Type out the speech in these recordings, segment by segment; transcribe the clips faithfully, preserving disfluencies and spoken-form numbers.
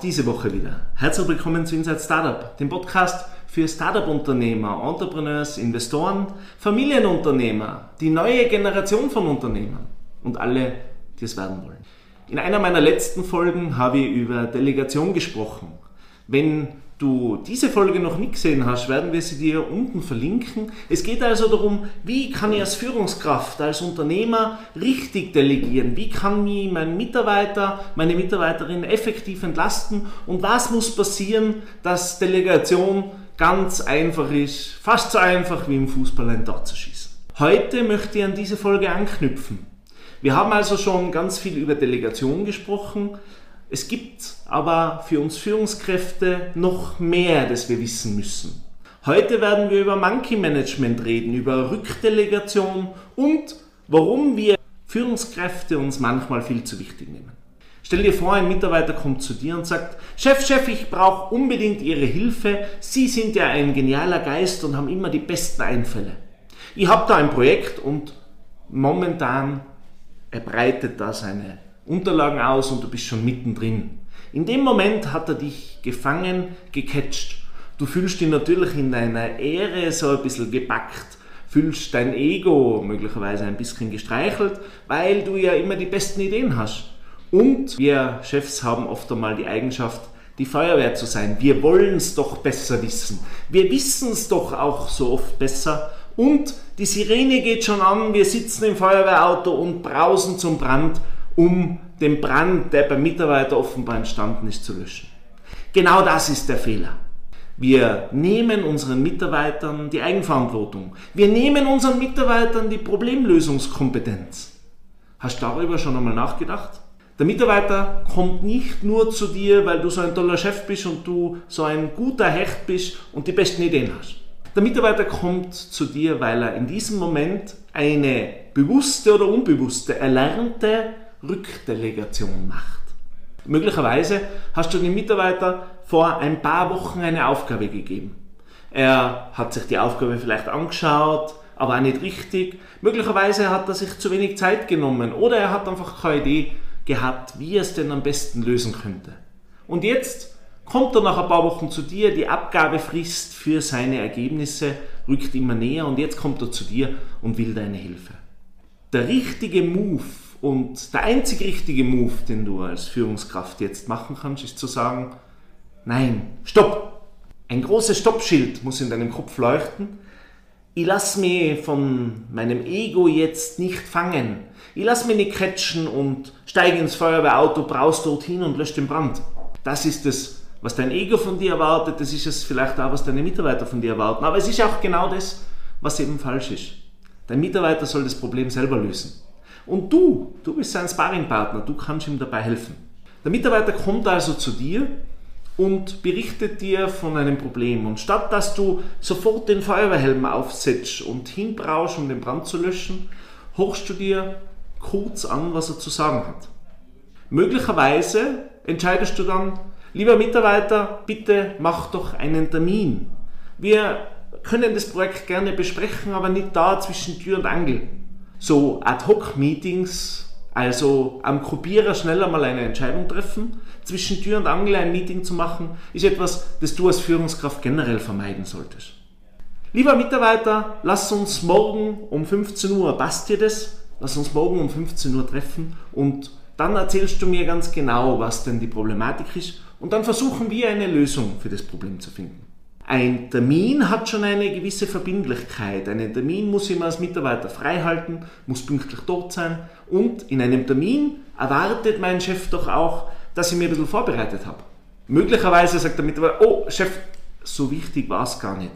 diese Woche wieder. Herzlich willkommen zu Inside Startup, dem Podcast für Startup-Unternehmer, Entrepreneurs, Investoren, Familienunternehmer, die neue Generation von Unternehmern und alle, die es werden wollen. In einer meiner letzten Folgen habe ich über Delegation gesprochen. Wenn du diese Folge noch nicht gesehen hast, werden wir sie dir unten verlinken. Es geht also darum, wie kann ich als Führungskraft, als Unternehmer richtig delegieren? Wie kann ich meinen Mitarbeiter, meine Mitarbeiterin effektiv entlasten? Und was muss passieren, dass Delegation ganz einfach ist, fast so einfach wie im Fußball ein Tor zu schießen? Heute möchte ich an diese Folge anknüpfen. Wir haben also schon ganz viel über Delegation gesprochen. Es gibt aber für uns Führungskräfte noch mehr, das wir wissen müssen. Heute werden wir über Monkey Management reden, über Rückdelegation und warum wir Führungskräfte uns manchmal viel zu wichtig nehmen. Stell dir vor, ein Mitarbeiter kommt zu dir und sagt: Chef, Chef, ich brauche unbedingt Ihre Hilfe. Sie sind ja ein genialer Geist und haben immer die besten Einfälle. Ich habe da ein Projekt und momentan er breitet da seine Unterlagen aus und du bist schon mittendrin. In dem Moment hat er dich gefangen, gecatcht. Du fühlst dich natürlich in deiner Ehre so ein bisschen gepackt, fühlst dein Ego möglicherweise ein bisschen gestreichelt, weil du ja immer die besten Ideen hast. Und wir Chefs haben oft einmal die Eigenschaft, die Feuerwehr zu sein. Wir wollen es doch besser wissen. Wir wissen es doch auch so oft besser. Und die Sirene geht schon an, wir sitzen im Feuerwehrauto und brausen zum Brand, um den Brand, der beim Mitarbeiter offenbar entstanden ist, zu löschen. Genau das ist der Fehler. Wir nehmen unseren Mitarbeitern die Eigenverantwortung. Wir nehmen unseren Mitarbeitern die Problemlösungskompetenz. Hast du darüber schon einmal nachgedacht? Der Mitarbeiter kommt nicht nur zu dir, weil du so ein toller Chef bist und du so ein guter Hecht bist und die besten Ideen hast. Der Mitarbeiter kommt zu dir, weil er in diesem Moment eine bewusste oder unbewusste, erlernte Rückdelegation macht. Möglicherweise hast du dem Mitarbeiter vor ein paar Wochen eine Aufgabe gegeben. Er hat sich die Aufgabe vielleicht angeschaut, aber auch nicht richtig. Möglicherweise hat er sich zu wenig Zeit genommen oder er hat einfach keine Idee gehabt, wie er es denn am besten lösen könnte. Und jetzt kommt er nach ein paar Wochen zu dir, die Abgabefrist für seine Ergebnisse rückt immer näher und jetzt kommt er zu dir und will deine Hilfe. Der richtige Move und der einzig richtige Move, den du als Führungskraft jetzt machen kannst, ist zu sagen: Nein, stopp! Ein großes Stoppschild muss in deinem Kopf leuchten. Ich lasse mich von meinem Ego jetzt nicht fangen. Ich lasse mich nicht catchen und steige ins Feuerwehrauto, braust dorthin und lösche den Brand. Das ist es, was dein Ego von dir erwartet, das ist es vielleicht auch, was deine Mitarbeiter von dir erwarten. Aber es ist auch genau das, was eben falsch ist. Dein Mitarbeiter soll das Problem selber lösen. Und du, du bist sein Sparringpartner, du kannst ihm dabei helfen. Der Mitarbeiter kommt also zu dir und berichtet dir von einem Problem. Und statt dass du sofort den Feuerwehrhelm aufsetzt und hinbrauschst, um den Brand zu löschen, horchst du dir kurz an, was er zu sagen hat. Möglicherweise entscheidest du dann: Lieber Mitarbeiter, bitte mach doch einen Termin. Wir können das Projekt gerne besprechen, aber nicht da zwischen Tür und Angel. So Ad-Hoc-Meetings, also am Kopierer schneller mal eine Entscheidung treffen, zwischen Tür und Angel ein Meeting zu machen, ist etwas, das du als Führungskraft generell vermeiden solltest. Lieber Mitarbeiter, lass uns morgen um fünfzehn Uhr, passt dir das? Lass uns morgen um fünfzehn Uhr treffen und dann erzählst du mir ganz genau, was denn die Problematik ist. Und dann versuchen wir eine Lösung für das Problem zu finden. Ein Termin hat schon eine gewisse Verbindlichkeit. Einen Termin muss ich mir als Mitarbeiter frei halten, muss pünktlich dort sein. Und in einem Termin erwartet mein Chef doch auch, dass ich mir ein bisschen vorbereitet habe. Möglicherweise sagt der Mitarbeiter: Oh Chef, so wichtig war es gar nicht.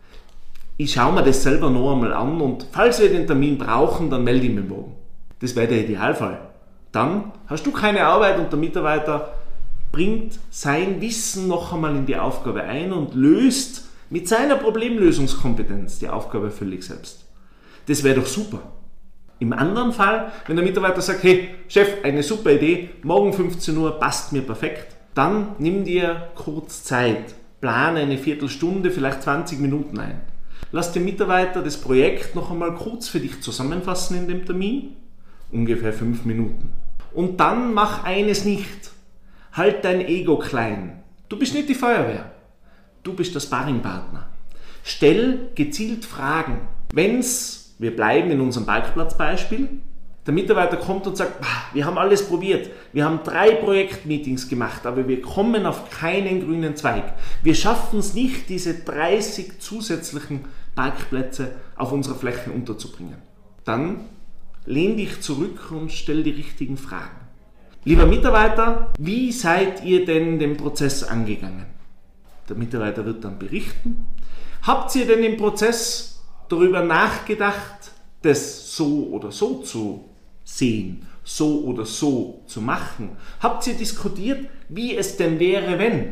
Ich schaue mir das selber noch einmal an und falls wir den Termin brauchen, dann melde ich mich morgen. Das wäre der Idealfall. Dann hast du keine Arbeit und der Mitarbeiter bringt sein Wissen noch einmal in die Aufgabe ein und löst mit seiner Problemlösungskompetenz die Aufgabe völlig selbst. Das wäre doch super. Im anderen Fall, wenn der Mitarbeiter sagt: Hey Chef, eine super Idee, morgen fünfzehn Uhr passt mir perfekt, dann nimm dir kurz Zeit, plane eine Viertelstunde, vielleicht zwanzig Minuten ein. Lass den Mitarbeiter das Projekt noch einmal kurz für dich zusammenfassen in dem Termin, ungefähr fünf Minuten. Und dann mach eines nicht. Halt dein Ego klein. Du bist nicht die Feuerwehr. Du bist der Sparringpartner. Stell gezielt Fragen. Wenn's, wir bleiben in unserem Parkplatzbeispiel, der Mitarbeiter kommt und sagt, wir haben alles probiert, wir haben drei Projektmeetings gemacht, aber wir kommen auf keinen grünen Zweig. Wir schaffen es nicht, diese dreißig zusätzlichen Parkplätze auf unserer Fläche unterzubringen. Dann lehn dich zurück und stell die richtigen Fragen. Lieber Mitarbeiter, wie seid ihr denn den Prozess angegangen? Der Mitarbeiter wird dann berichten. Habt ihr denn im Prozess darüber nachgedacht, das so oder so zu sehen, so oder so zu machen? Habt ihr diskutiert, wie es denn wäre, wenn?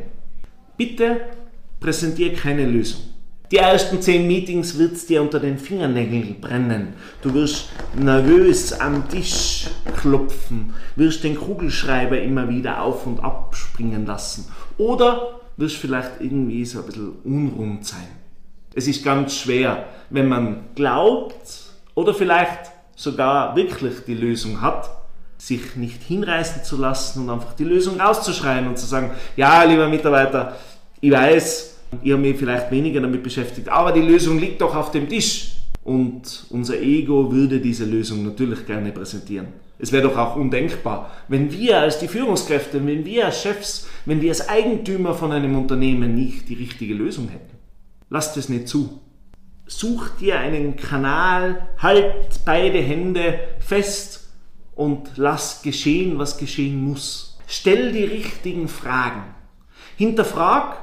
Bitte präsentiere keine Lösung. Die ersten zehn Meetings wird es dir unter den Fingernägeln brennen. Du wirst nervös am Tisch klopfen, wirst den Kugelschreiber immer wieder auf und ab springen lassen oder wirst vielleicht irgendwie so ein bisschen unrund sein. Es ist ganz schwer, wenn man glaubt oder vielleicht sogar wirklich die Lösung hat, sich nicht hinreißen zu lassen und einfach die Lösung rauszuschreien und zu sagen, ja, lieber Mitarbeiter, ich weiß, ihr habt mich vielleicht weniger damit beschäftigt, aber die Lösung liegt doch auf dem Tisch. Und unser Ego würde diese Lösung natürlich gerne präsentieren. Es wäre doch auch undenkbar, wenn wir als die Führungskräfte, wenn wir als Chefs, wenn wir als Eigentümer von einem Unternehmen nicht die richtige Lösung hätten. Lasst es nicht zu. Such dir einen Kanal, halt beide Hände fest und lass geschehen, was geschehen muss. Stell die richtigen Fragen. Hinterfrag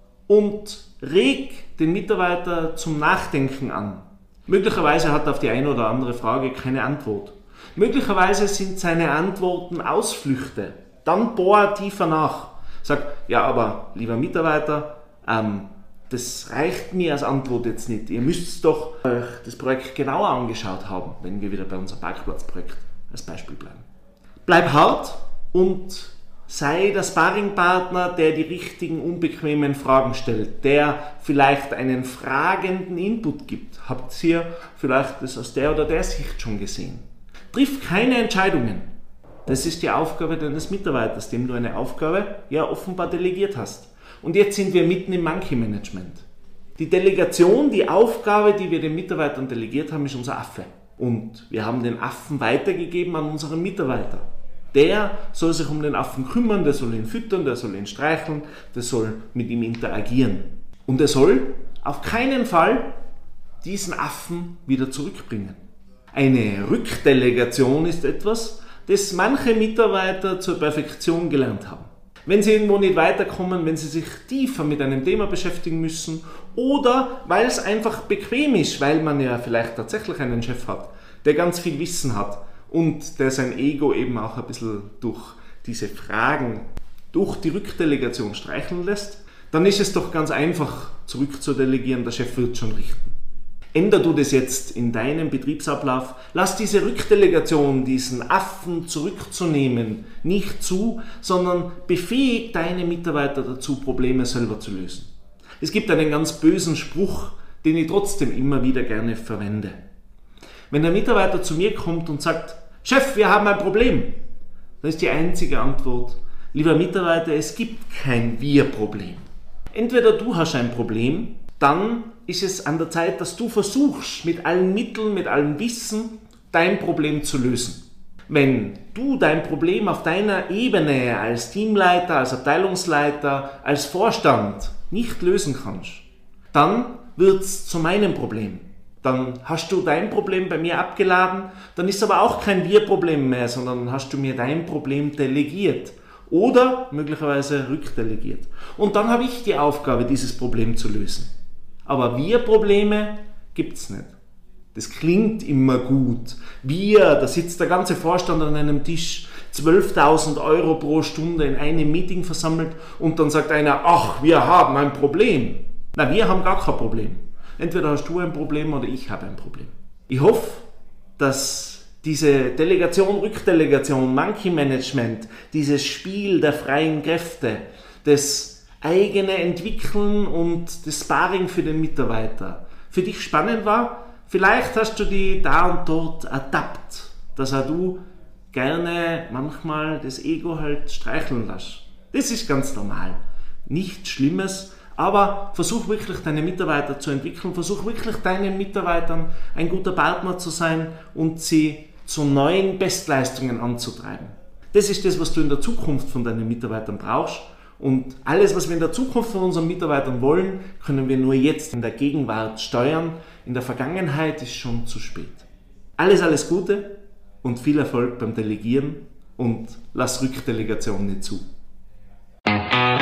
und reg den Mitarbeiter zum Nachdenken an. Möglicherweise hat er auf die eine oder andere Frage keine Antwort. Möglicherweise sind seine Antworten Ausflüchte. Dann bohr tiefer nach. Sag, ja, aber lieber Mitarbeiter, ähm, das reicht mir als Antwort jetzt nicht. Ihr müsst doch euch das Projekt genauer angeschaut haben, wenn wir wieder bei unserem Parkplatzprojekt als Beispiel bleiben. Bleib hart und sei der Sparringpartner, der die richtigen, unbequemen Fragen stellt, der vielleicht einen fragenden Input gibt. Habt ihr vielleicht das aus der oder der Sicht schon gesehen? Triff keine Entscheidungen. Das ist die Aufgabe deines Mitarbeiters, dem du eine Aufgabe ja offenbar delegiert hast. Und jetzt sind wir mitten im Monkey Management. Die Delegation, die Aufgabe, die wir den Mitarbeitern delegiert haben, ist unser Affe. Und wir haben den Affen weitergegeben an unseren Mitarbeiter. Der soll sich um den Affen kümmern, der soll ihn füttern, der soll ihn streicheln, der soll mit ihm interagieren. Und er soll auf keinen Fall diesen Affen wieder zurückbringen. Eine Rückdelegation ist etwas, das manche Mitarbeiter zur Perfektion gelernt haben. Wenn sie irgendwo nicht weiterkommen, wenn sie sich tiefer mit einem Thema beschäftigen müssen oder weil es einfach bequem ist, weil man ja vielleicht tatsächlich einen Chef hat, der ganz viel Wissen hat und der sein Ego eben auch ein bisschen durch diese Fragen, durch die Rückdelegation streicheln lässt, dann ist es doch ganz einfach zurückzudelegieren, der Chef wird schon richten. Änder du das jetzt in deinem Betriebsablauf, lass diese Rückdelegation, diesen Affen zurückzunehmen, nicht zu, sondern befähig deine Mitarbeiter dazu, Probleme selber zu lösen. Es gibt einen ganz bösen Spruch, den ich trotzdem immer wieder gerne verwende. Wenn der Mitarbeiter zu mir kommt und sagt, Chef, wir haben ein Problem, dann ist die einzige Antwort, lieber Mitarbeiter, es gibt kein Wir-Problem. Entweder du hast ein Problem, dann ist es an der Zeit, dass du versuchst, mit allen Mitteln, mit allem Wissen, dein Problem zu lösen. Wenn du dein Problem auf deiner Ebene als Teamleiter, als Abteilungsleiter, als Vorstand nicht lösen kannst, dann wird es zu meinem Problem. Dann hast du dein Problem bei mir abgeladen, dann ist aber auch kein Wir-Problem mehr, sondern hast du mir dein Problem delegiert oder möglicherweise rückdelegiert. Und dann habe ich die Aufgabe, dieses Problem zu lösen. Aber Wir-Probleme gibt es nicht. Das klingt immer gut. Wir, da sitzt der ganze Vorstand an einem Tisch, zwölftausend Euro pro Stunde in einem Meeting versammelt und dann sagt einer, ach, wir haben ein Problem. Na, wir haben gar kein Problem. Entweder hast du ein Problem oder ich habe ein Problem. Ich hoffe, dass diese Delegation, Rückdelegation, Monkey Management, dieses Spiel der freien Kräfte, das eigene Entwickeln und das Sparring für den Mitarbeiter für dich spannend war. Vielleicht hast du die da und dort ertappt, dass auch du gerne manchmal das Ego halt streicheln lässt. Das ist ganz normal. Nichts Schlimmes, aber versuch wirklich deine Mitarbeiter zu entwickeln, versuch wirklich deinen Mitarbeitern ein guter Partner zu sein und sie zu neuen Bestleistungen anzutreiben. Das ist das, was du in der Zukunft von deinen Mitarbeitern brauchst. Und alles, was wir in der Zukunft von unseren Mitarbeitern wollen, können wir nur jetzt in der Gegenwart steuern. In der Vergangenheit ist schon zu spät. Alles, alles Gute und viel Erfolg beim Delegieren und lass Rückdelegation nicht zu.